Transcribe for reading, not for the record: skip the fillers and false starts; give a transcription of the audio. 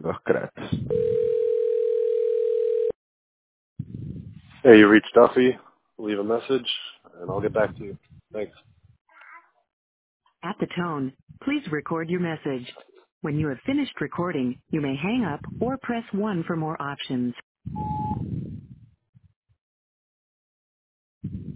Oh, gracias. Hey, you reached Duffy. Leave a message, and I'll get back to you. Thanks. At the tone, please record your message. When you have finished recording, you may hang up or press 1 for more options.